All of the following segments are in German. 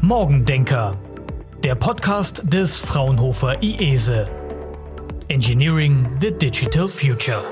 Morgendenker, der Podcast des Fraunhofer IESE. Engineering the Digital Future.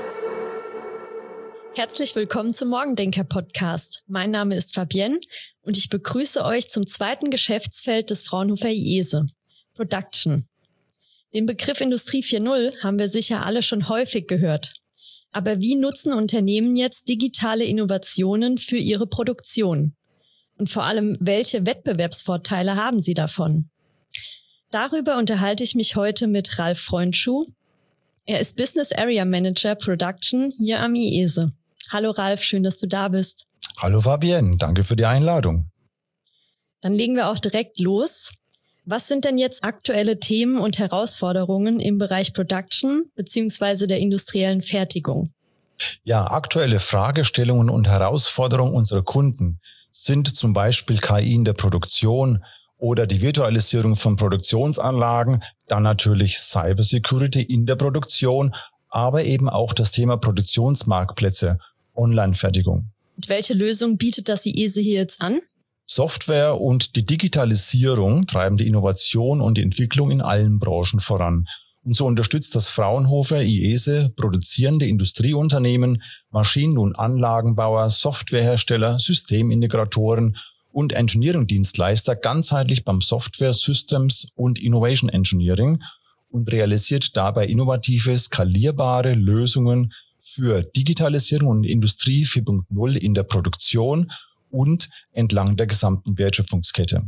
Herzlich willkommen zum Morgendenker-Podcast. Mein Name ist Fabienne und ich begrüße euch zum zweiten Geschäftsfeld des Fraunhofer IESE, Production. Den Begriff Industrie 4.0 haben wir sicher alle schon häufig gehört. Aber wie nutzen Unternehmen jetzt digitale Innovationen für ihre Produktion? Und vor allem, welche Wettbewerbsvorteile haben sie davon? Darüber unterhalte ich mich heute mit Ralf Freundschuh. Er ist Business Area Manager Production hier am IESE. Hallo Ralf, schön, dass du da bist. Hallo Fabienne, danke für die Einladung. Dann legen wir auch direkt los. Was sind denn jetzt aktuelle Themen und Herausforderungen im Bereich Production bzw. der industriellen Fertigung? Ja, aktuelle Fragestellungen und Herausforderungen unserer Kunden sind zum Beispiel KI in der Produktion oder die Virtualisierung von Produktionsanlagen, dann natürlich Cybersecurity in der Produktion, aber eben auch das Thema Produktionsmarktplätze, Online-Fertigung. Und welche Lösung bietet das IESE hier jetzt an? Software und die Digitalisierung treiben die Innovation und die Entwicklung in allen Branchen voran. Und so unterstützt das Fraunhofer IESE produzierende Industrieunternehmen, Maschinen- und Anlagenbauer, Softwarehersteller, Systemintegratoren und Engineering-Dienstleister ganzheitlich beim Software Systems und Innovation Engineering und realisiert dabei innovative, skalierbare Lösungen für Digitalisierung und Industrie 4.0 in der Produktion und entlang der gesamten Wertschöpfungskette.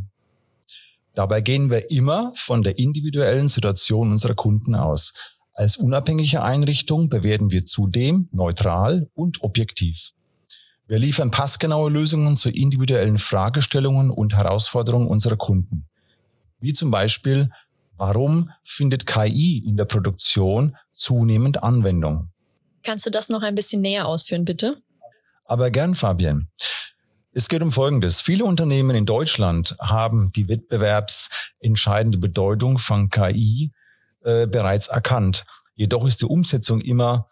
Dabei gehen wir immer von der individuellen Situation unserer Kunden aus. Als unabhängige Einrichtung bewerten wir zudem neutral und objektiv. Wir liefern passgenaue Lösungen zu individuellen Fragestellungen und Herausforderungen unserer Kunden. Wie zum Beispiel, warum findet KI in der Produktion zunehmend Anwendung? Kannst du das noch ein bisschen näher ausführen, bitte? Aber gern, Fabienne. Es geht um Folgendes. Viele Unternehmen in Deutschland haben die wettbewerbsentscheidende Bedeutung von KI bereits erkannt. Jedoch ist die Umsetzung immer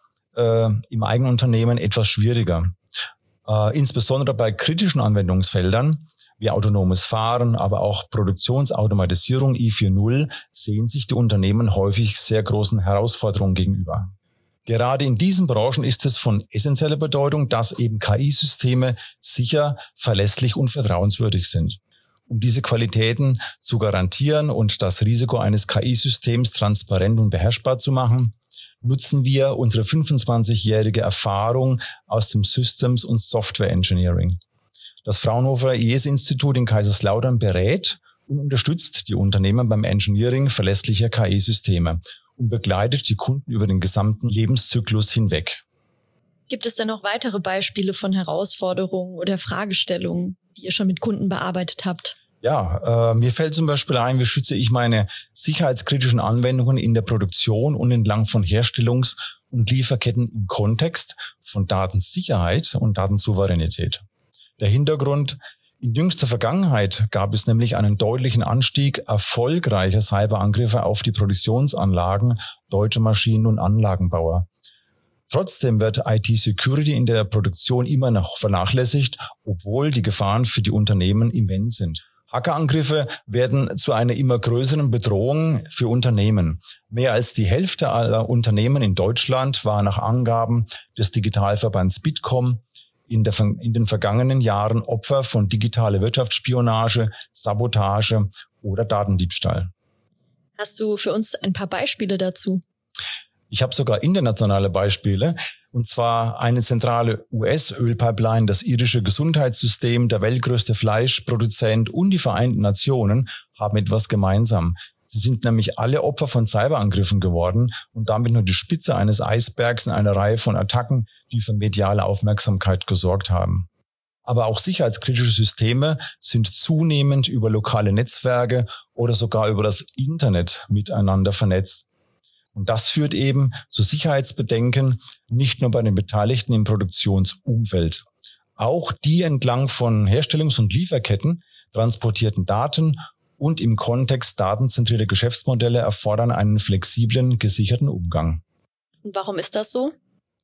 im eigenen Unternehmen etwas schwieriger. Insbesondere bei kritischen Anwendungsfeldern wie autonomes Fahren, aber auch Produktionsautomatisierung I4.0 sehen sich die Unternehmen häufig sehr großen Herausforderungen gegenüber. Gerade in diesen Branchen ist es von essentieller Bedeutung, dass eben KI-Systeme sicher, verlässlich und vertrauenswürdig sind. Um diese Qualitäten zu garantieren und das Risiko eines KI-Systems transparent und beherrschbar zu machen, nutzen wir unsere 25-jährige Erfahrung aus dem Systems- und Software Engineering. Das Fraunhofer IESE-Institut in Kaiserslautern berät und unterstützt die Unternehmen beim Engineering verlässlicher KI-Systeme und begleitet die Kunden über den gesamten Lebenszyklus hinweg. Gibt es denn noch weitere Beispiele von Herausforderungen oder Fragestellungen, die ihr schon mit Kunden bearbeitet habt? Ja, mir fällt zum Beispiel ein, wie schütze ich meine sicherheitskritischen Anwendungen in der Produktion und entlang von Herstellungs- und Lieferketten im Kontext von Datensicherheit und Datensouveränität. Der Hintergrund: in jüngster Vergangenheit gab es nämlich einen deutlichen Anstieg erfolgreicher Cyberangriffe auf die Produktionsanlagen deutscher Maschinen- und Anlagenbauer. Trotzdem wird IT-Security in der Produktion immer noch vernachlässigt, obwohl die Gefahren für die Unternehmen immens sind. Hackerangriffe werden zu einer immer größeren Bedrohung für Unternehmen. Mehr als die Hälfte aller Unternehmen in Deutschland war nach Angaben des Digitalverbands Bitkom in den vergangenen Jahren Opfer von digitaler Wirtschaftsspionage, Sabotage oder Datendiebstahl. Hast du für uns ein paar Beispiele dazu? Ich habe sogar internationale Beispiele, und zwar eine zentrale US-Ölpipeline, das irische Gesundheitssystem, der weltgrößte Fleischproduzent und die Vereinten Nationen haben etwas gemeinsam. Sie sind nämlich alle Opfer von Cyberangriffen geworden und damit nur die Spitze eines Eisbergs in einer Reihe von Attacken, die für mediale Aufmerksamkeit gesorgt haben. Aber auch sicherheitskritische Systeme sind zunehmend über lokale Netzwerke oder sogar über das Internet miteinander vernetzt. Und das führt eben zu Sicherheitsbedenken, nicht nur bei den Beteiligten im Produktionsumfeld. Auch die entlang von Herstellungs- und Lieferketten transportierten Daten und im Kontext datenzentrierter Geschäftsmodelle erfordern einen flexiblen, gesicherten Umgang. Und warum ist das so?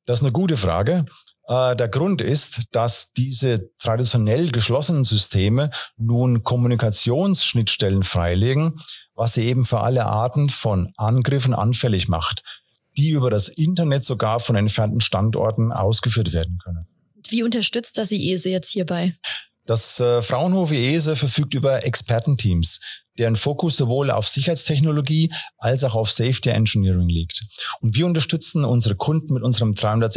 Das ist eine gute Frage. Der Grund ist, dass diese traditionell geschlossenen Systeme nun Kommunikationsschnittstellen freilegen, was sie eben für alle Arten von Angriffen anfällig macht, die über das Internet sogar von entfernten Standorten ausgeführt werden können. Wie unterstützt das IESE jetzt hierbei? Das Fraunhofer IESE verfügt über Expertenteams, deren Fokus sowohl auf Sicherheitstechnologie als auch auf Safety Engineering liegt. Und wir unterstützen unsere Kunden mit unserem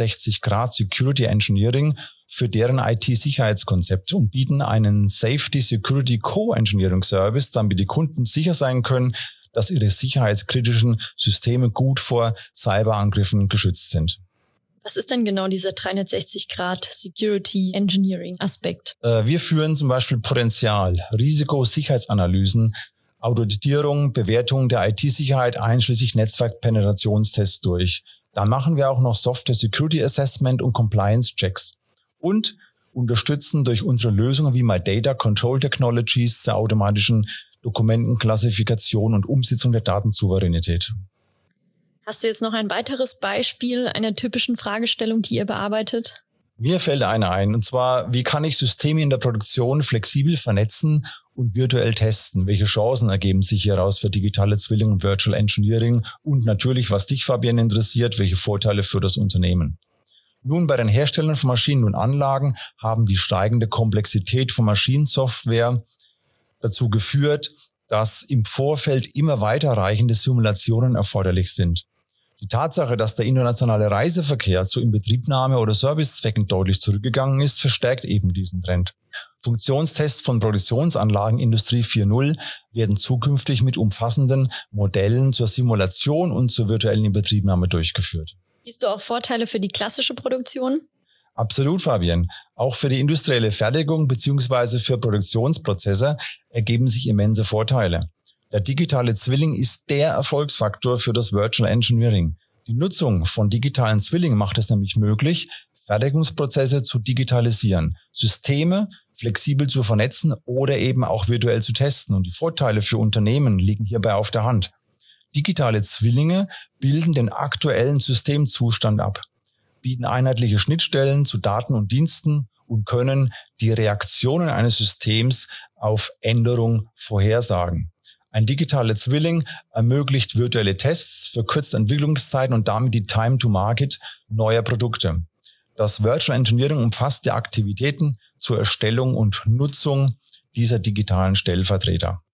360° Security Engineering für deren IT-Sicherheitskonzept und bieten einen Safety Security Co-Engineering Service, damit die Kunden sicher sein können, dass ihre sicherheitskritischen Systeme gut vor Cyberangriffen geschützt sind. Was ist denn genau dieser 360° Security Engineering Aspekt? Wir führen zum Beispiel Potenzial, Risiko-Sicherheitsanalysen, Auditierung, Bewertung der IT-Sicherheit einschließlich Netzwerkpenetrationstests durch. Dann machen wir auch noch Software Security Assessment und Compliance Checks und unterstützen durch unsere Lösungen wie MyData Control Technologies zur automatischen Dokumentenklassifikation und Umsetzung der Datensouveränität. Hast du jetzt noch ein weiteres Beispiel einer typischen Fragestellung, die ihr bearbeitet? Mir fällt eine ein, und zwar, wie kann ich Systeme in der Produktion flexibel vernetzen und virtuell testen? Welche Chancen ergeben sich hieraus für digitale Zwillinge und Virtual Engineering? Und natürlich, was dich, Fabian, interessiert, welche Vorteile für das Unternehmen? Nun, bei den Herstellern von Maschinen und Anlagen haben die steigende Komplexität von Maschinensoftware dazu geführt, dass im Vorfeld immer weiterreichende Simulationen erforderlich sind. Die Tatsache, dass der internationale Reiseverkehr zu Inbetriebnahme oder Servicezwecken deutlich zurückgegangen ist, verstärkt eben diesen Trend. Funktionstests von Produktionsanlagen Industrie 4.0 werden zukünftig mit umfassenden Modellen zur Simulation und zur virtuellen Inbetriebnahme durchgeführt. Siehst du auch Vorteile für die klassische Produktion? Absolut, Fabian. Auch für die industrielle Fertigung bzw. für Produktionsprozesse ergeben sich immense Vorteile. Der digitale Zwilling ist der Erfolgsfaktor für das Virtual Engineering. Die Nutzung von digitalen Zwillingen macht es nämlich möglich, Fertigungsprozesse zu digitalisieren, Systeme flexibel zu vernetzen oder eben auch virtuell zu testen. Und die Vorteile für Unternehmen liegen hierbei auf der Hand. Digitale Zwillinge bilden den aktuellen Systemzustand ab, bieten einheitliche Schnittstellen zu Daten und Diensten und können die Reaktionen eines Systems auf Änderung vorhersagen. Ein digitaler Zwilling ermöglicht virtuelle Tests, verkürzt Entwicklungszeiten und damit die Time to Market neuer Produkte. Das Virtual Engineering umfasst die Aktivitäten zur Erstellung und Nutzung dieser digitalen Stellvertreter.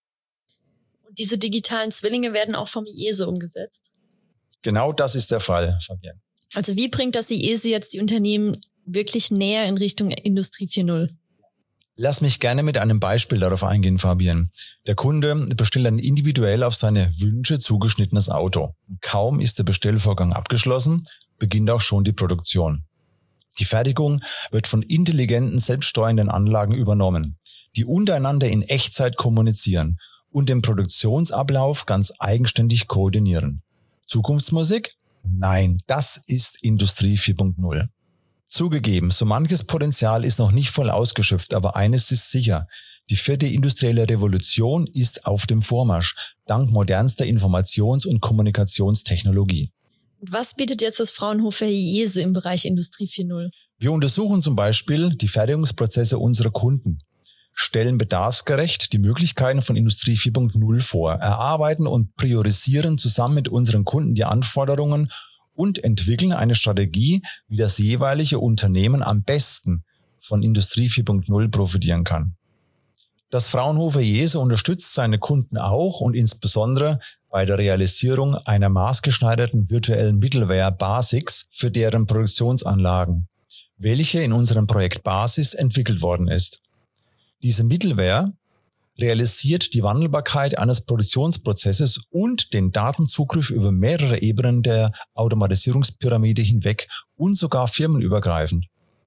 Und diese digitalen Zwillinge werden auch vom IESE umgesetzt? Genau das ist der Fall, Fabian. Also wie bringt das IESE jetzt die Unternehmen wirklich näher in Richtung Industrie 4.0? Lass mich gerne mit einem Beispiel darauf eingehen, Fabian. Der Kunde bestellt ein individuell auf seine Wünsche zugeschnittenes Auto. Kaum ist der Bestellvorgang abgeschlossen, beginnt auch schon die Produktion. Die Fertigung wird von intelligenten, selbststeuernden Anlagen übernommen, die untereinander in Echtzeit kommunizieren und den Produktionsablauf ganz eigenständig koordinieren. Zukunftsmusik? Nein, das ist Industrie 4.0. Zugegeben, so manches Potenzial ist noch nicht voll ausgeschöpft, aber eines ist sicher. Die 4. industrielle Revolution ist auf dem Vormarsch, dank modernster Informations- und Kommunikationstechnologie. Was bietet jetzt das Fraunhofer IESE im Bereich Industrie 4.0? Wir untersuchen zum Beispiel die Fertigungsprozesse unserer Kunden, stellen bedarfsgerecht die Möglichkeiten von Industrie 4.0 vor, erarbeiten und priorisieren zusammen mit unseren Kunden die Anforderungen und entwickeln eine Strategie, wie das jeweilige Unternehmen am besten von Industrie 4.0 profitieren kann. Das Fraunhofer IESE unterstützt seine Kunden auch und insbesondere bei der Realisierung einer maßgeschneiderten virtuellen Middleware BASIX für deren Produktionsanlagen, welche in unserem Projekt Basis entwickelt worden ist. Diese Middleware realisiert die Wandelbarkeit eines Produktionsprozesses und den Datenzugriff über mehrere Ebenen der Automatisierungspyramide hinweg und sogar firmenübergreifend.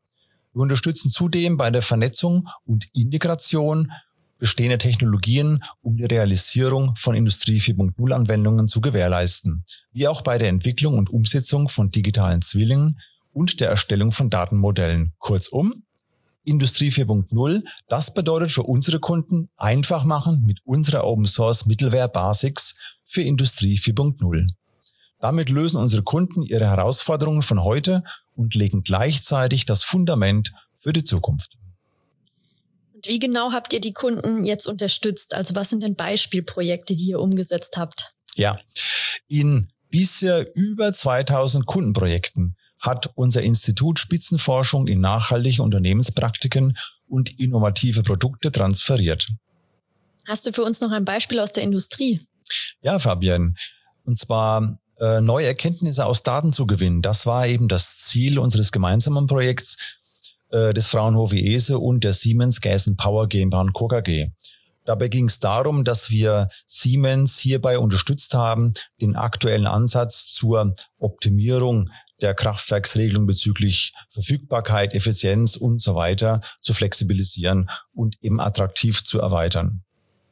Wir unterstützen zudem bei der Vernetzung und Integration bestehender Technologien, um die Realisierung von Industrie 4.0 Anwendungen zu gewährleisten, wie auch bei der Entwicklung und Umsetzung von digitalen Zwillingen und der Erstellung von Datenmodellen. Kurzum, Industrie 4.0, das bedeutet für unsere Kunden einfach machen mit unserer Open Source Middleware Basics für Industrie 4.0. Damit lösen unsere Kunden ihre Herausforderungen von heute und legen gleichzeitig das Fundament für die Zukunft. Und wie genau habt ihr die Kunden jetzt unterstützt? Also was sind denn Beispielprojekte, die ihr umgesetzt habt? Ja, in bisher über 2000 Kundenprojekten hat unser Institut Spitzenforschung in nachhaltige Unternehmenspraktiken und innovative Produkte transferiert. Hast du für uns noch ein Beispiel aus der Industrie? Ja, Fabienne. Und zwar neue Erkenntnisse aus Daten zu gewinnen. Das war eben das Ziel unseres gemeinsamen Projekts des Fraunhofer IESE und der Siemens Gas and Power GmbH & Co. KG. Dabei ging es darum, dass wir Siemens hierbei unterstützt haben, den aktuellen Ansatz zur Optimierung der Kraftwerksregelung bezüglich Verfügbarkeit, Effizienz und so weiter zu flexibilisieren und eben attraktiv zu erweitern.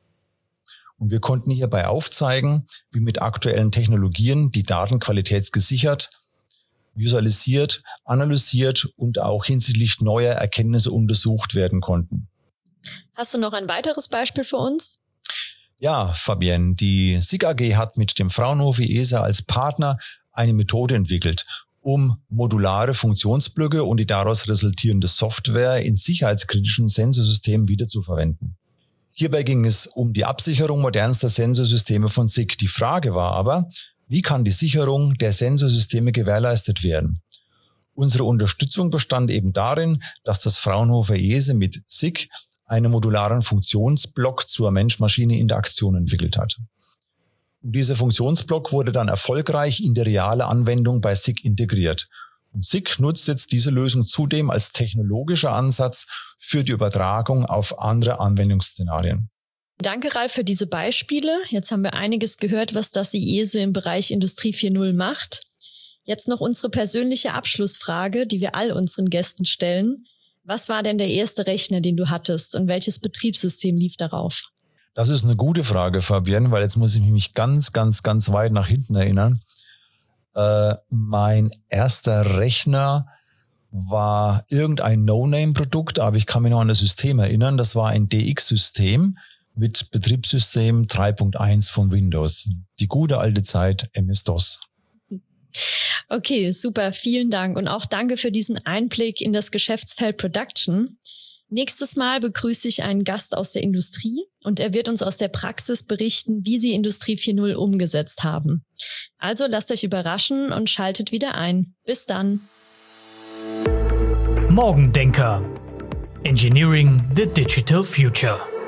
Und wir konnten hierbei aufzeigen, wie mit aktuellen Technologien die Daten qualitätsgesichert, visualisiert, analysiert und auch hinsichtlich neuer Erkenntnisse untersucht werden konnten. Hast du noch ein weiteres Beispiel für uns? Ja, Fabienne, die SICK AG hat mit dem Fraunhofer IESE als Partner eine Methode entwickelt, um modulare Funktionsblöcke und die daraus resultierende Software in sicherheitskritischen Sensorsystemen wiederzuverwenden. Hierbei ging es um die Absicherung modernster Sensorsysteme von SICK. Die Frage war aber, wie kann die Sicherung der Sensorsysteme gewährleistet werden? Unsere Unterstützung bestand eben darin, dass das Fraunhofer IESE mit SICK einen modularen Funktionsblock zur Mensch-Maschine-Interaktion entwickelt hat. Und dieser Funktionsblock wurde dann erfolgreich in die reale Anwendung bei SICK integriert. Und SICK nutzt jetzt diese Lösung zudem als technologischer Ansatz für die Übertragung auf andere Anwendungsszenarien. Danke, Ralf, für diese Beispiele. Jetzt haben wir einiges gehört, was das IESE im Bereich Industrie 4.0 macht. Jetzt noch unsere persönliche Abschlussfrage, die wir all unseren Gästen stellen. Was war denn der erste Rechner, den du hattest und welches Betriebssystem lief darauf? Das ist eine gute Frage, Fabienne, weil jetzt muss ich mich ganz weit nach hinten erinnern. Mein erster Rechner war irgendein No-Name-Produkt, aber ich kann mich noch an das System erinnern. Das war ein DX-System mit Betriebssystem 3.1 von Windows. Die gute alte Zeit MS-DOS. Okay, super, vielen Dank und auch danke für diesen Einblick in das Geschäftsfeld Production. Nächstes Mal begrüße ich einen Gast aus der Industrie und er wird uns aus der Praxis berichten, wie sie Industrie 4.0 umgesetzt haben. Also lasst euch überraschen und schaltet wieder ein. Bis dann. Morgendenker. Engineering the Digital Future.